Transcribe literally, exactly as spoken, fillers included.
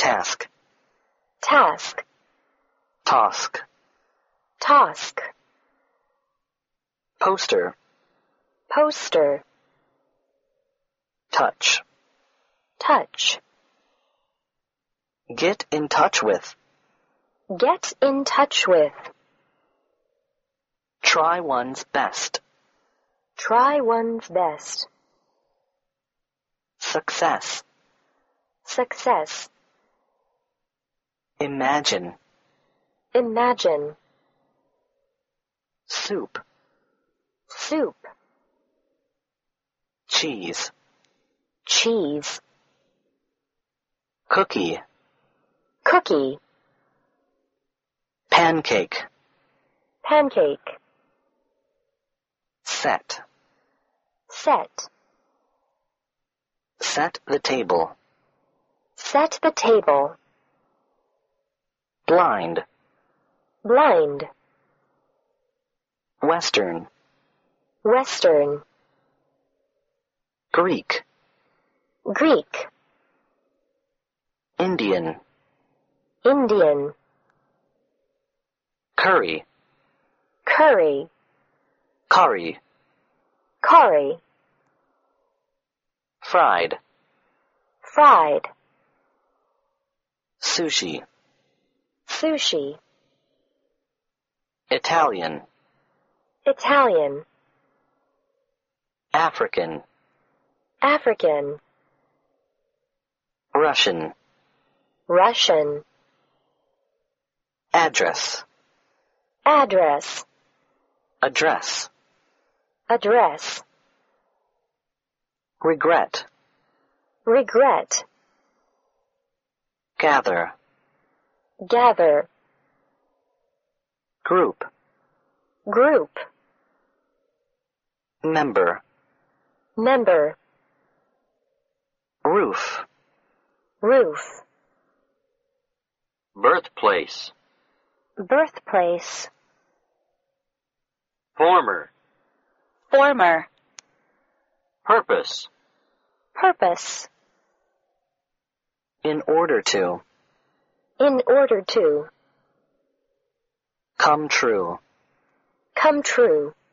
task, task, task, task, poster, poster, touch, touch, get in touch with, get in touch with, try one's best, try one's best, success, success, imagine, imagine, soup, soup, cheese, cheese, cookie, cookie, pancake, pancake, set, set, set the table, set the table, blind, blind, western, western, Greek, Greek, Indian, Indian, curry, curry, curry, curry, fried, fried, sushi, sushi, Italian, Italian, African, African, Russian, Russian, address, address, address, address, regret, regret, gather, gather, group, group, member, member, roof, roof, birthplace, birthplace, former, former, purpose, purpose, in order to, in order to, come true. come true.